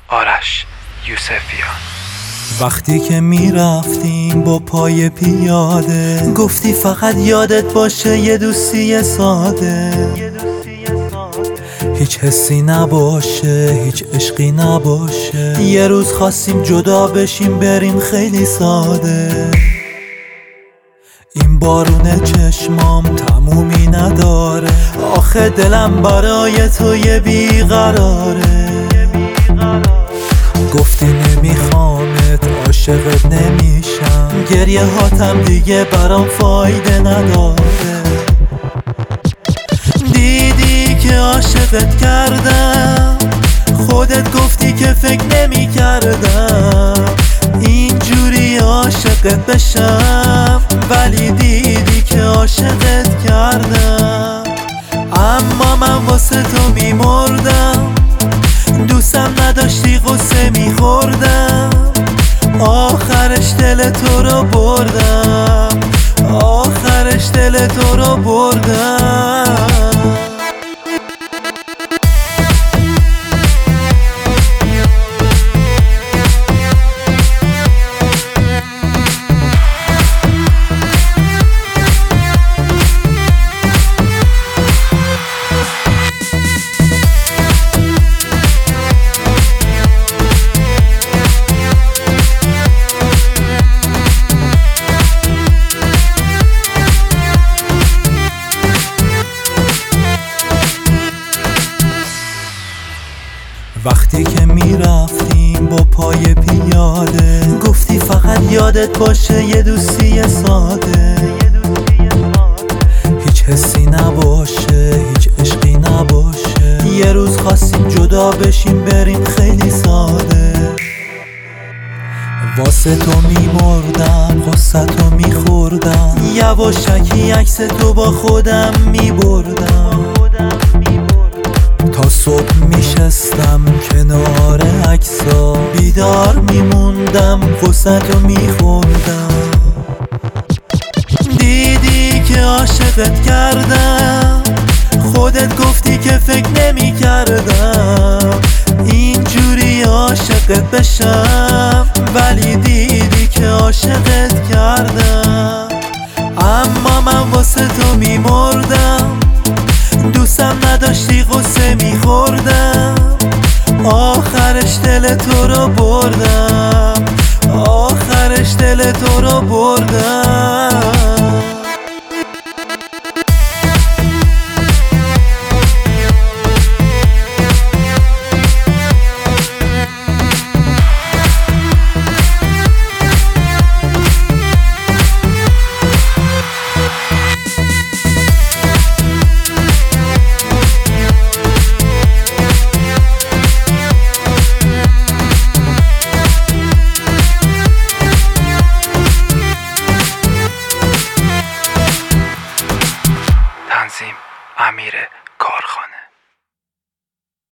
آرش یوسفیان. وقتی که میرفتیم با پای پیاده، گفتی فقط یادت باشه یه دوستی ساده، هیچ حسی نباشه، هیچ عشقی نباشه. یه روز خواستیم جدا بشیم بریم خیلی ساده. این بارون چشمام تمومی نداره، آخه دلم برای تو یه بیقراره. گفتی نمیخوامت، عاشقت نمیشم، گریه هاتم دیگه برام فایده نداره. دیدی که عاشقت کردم، خودت گفتی که فکر نمی کردم اینجوری عاشقت بشم، ولی دیدی که عاشقت کردم. اما من واسه تو میمردم، دوستم نداشتی غصه میخوردم، آخرش دل تو رو بردم، آخرش دل تو رو بردم. وقتی که میرفتیم با پای پیاده، گفتی فقط یادت باشه یه دوستی ساده، هیچ حسی نباشه، هیچ عشقی نباشه. یه روز خواستیم جدا بشیم بریم خیلی ساده. واسه تو میمردم، غصه تو میخوردم، یواشکی عکس تو با خودم میبردم. تا صبح میشستم کنار عکسا، بیدار میموندم غصه تو میخوردم. دیدی که عاشقت کردم، خودت گفتی که فکر نمی کردم اینجوری عاشقت بشم، ولی دیدی که عاشقت کردم. اما من واسه تو میمردم، دوستم نداشتی غصه میخوردم، آخرش دل تو رو بردم، آخرش دل تو رو بردم.